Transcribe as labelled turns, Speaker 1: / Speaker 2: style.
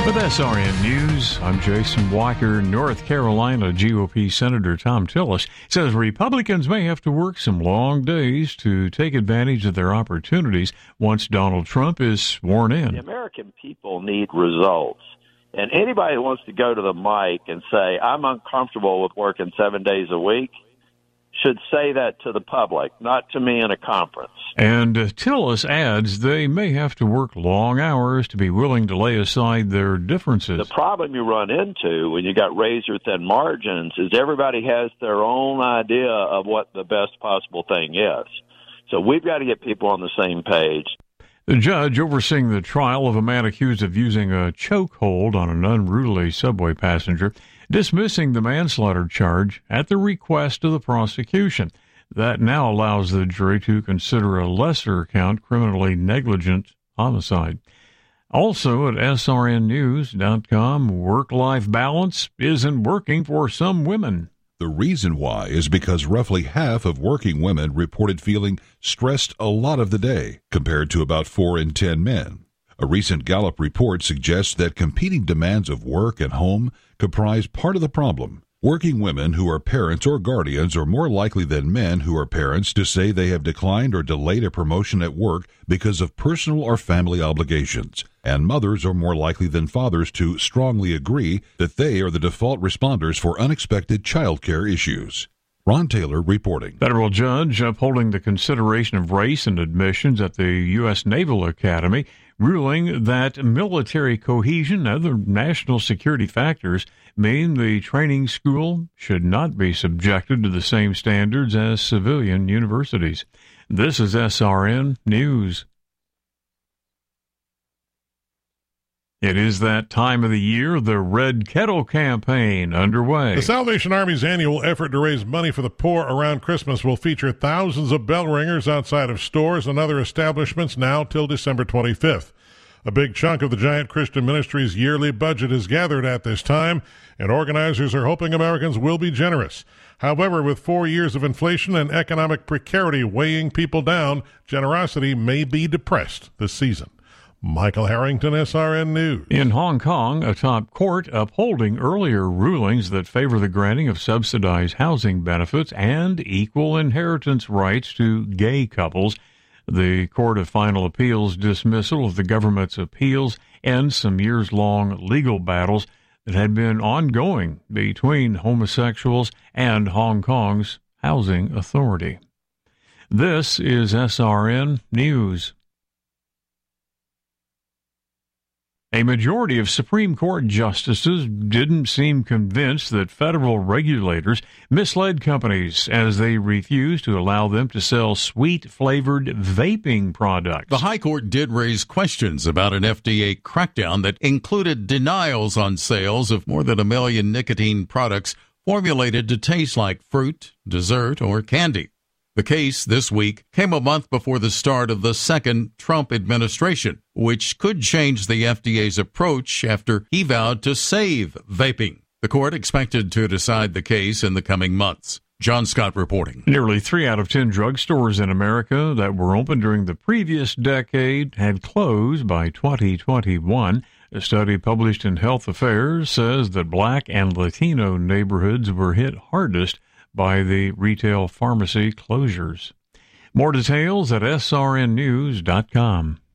Speaker 1: With SRN News, I'm Jason Walker. North Carolina GOP Senator Thom Tillis says Republicans may have to work some long days to take advantage of their opportunities once Donald Trump is sworn in.
Speaker 2: The American people need results. And anybody who wants to go to the mic and say, I'm uncomfortable with working 7 days a week, should say that to the public, not to me in a conference.
Speaker 1: And Tillis adds they may have to work long hours to be willing to lay aside their differences.
Speaker 2: The problem you run into when you got razor-thin margins is everybody has their own idea of what the best possible thing is. So we've got to get people on the same page.
Speaker 1: The judge overseeing the trial of a man accused of using a chokehold on an unruly subway passenger, dismissing the manslaughter charge at the request of the prosecution. That now allows the jury to consider a lesser count criminally negligent homicide. Also at srnnews.com, work-life balance isn't working for some women.
Speaker 3: The reason why is because roughly half of working women reported feeling stressed a lot of the day, compared to about 4 in 10 men. A recent Gallup report suggests that competing demands of work and home comprise part of the problem. Working women who are parents or guardians are more likely than men who are parents to say they have declined or delayed a promotion at work because of personal or family obligations. And mothers are more likely than fathers to strongly agree that they are the default responders for unexpected child care issues. Ron Taylor reporting.
Speaker 1: Federal judge upholding the consideration of race in admissions at the U.S. Naval Academy, ruling that military cohesion and other national security factors mean the training school should not be subjected to the same standards as civilian universities. This is SRN News. It is that time of the year, the Red Kettle campaign underway.
Speaker 4: The Salvation Army's annual effort to raise money for the poor around Christmas will feature thousands of bell ringers outside of stores and other establishments now till December 25th. A big chunk of the Giant Christian Ministries' yearly budget is gathered at this time, and organizers are hoping Americans will be generous. However, with 4 years of inflation and economic precarity weighing people down, generosity may be depressed this season. Michael Harrington, SRN News.
Speaker 1: In Hong Kong, a top court upholding earlier rulings that favor the granting of subsidized housing benefits and equal inheritance rights to gay couples. The Court of Final Appeals' dismissal of the government's appeals ends some years-long legal battles that had been ongoing between homosexuals and Hong Kong's housing authority. This is SRN News. A majority of Supreme Court justices didn't seem convinced that federal regulators misled companies as they refused to allow them to sell sweet-flavored vaping products.
Speaker 5: The High Court did raise questions about an FDA crackdown that included denials on sales of more than 1 million nicotine products formulated to taste like fruit, dessert, or candy. The case this week came a month before the start of the second Trump administration, which could change the FDA's approach after he vowed to save vaping. The court expected to decide the case in the coming months. John Scott reporting.
Speaker 1: Nearly 3 out of 10 drugstores in America that were open during the previous decade had closed by 2021. A study published in Health Affairs says that Black and Latino neighborhoods were hit hardest by the retail pharmacy closures. More details at srnnews.com.